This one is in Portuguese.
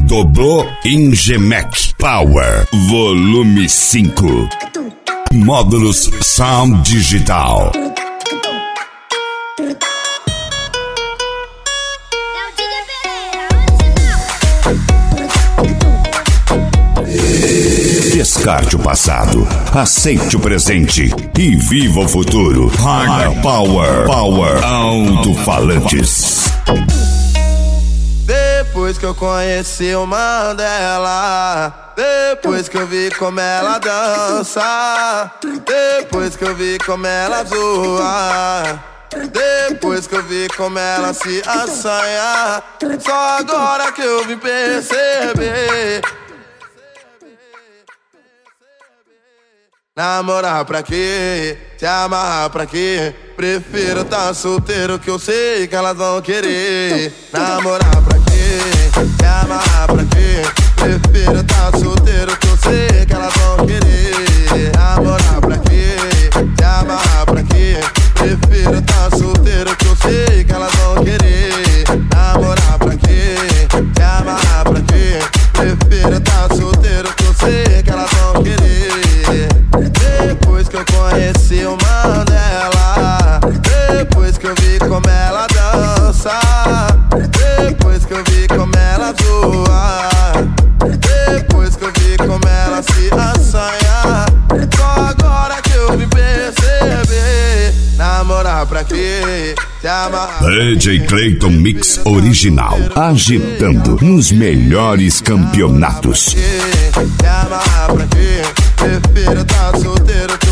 Dobrou Ingemec Power Volume 5. Módulos Sound Digital. Descarte o passado, aceite o presente e viva o futuro. Higher Power Alto-Falantes. Depois que eu conheci o Mandela, depois que eu vi como ela dança, depois que eu vi como ela zoa, depois que eu vi como ela se assanha, só agora que eu vim perceber. Namorar pra quê? Se amarrar pra quê? Prefiro tá solteiro que eu sei que elas vão querer. Namorar pra quê? Se amarrar pra quê? Prefiro tá solteiro que eu sei que elas vão querer. Namorar pra quê? Se amarrar pra quê? Prefiro tá solteiro que eu sei que elas vão querer. Namorar pra quê? Se amarrar pra quê? Prefiro tá solteiro que eu sei que elas vão querer. Depois que eu conheci o Mandela, depois que eu vi como ela dança, depois que eu vi como ela zoa, depois que eu vi como ela se assanha, só agora que eu vim perceber. Namorar pra quê? Se amarrar. DJ Clayton Mix Original, agitando nos melhores campeonatos. Se amarrar pra quê? Prefiro tá solteiro que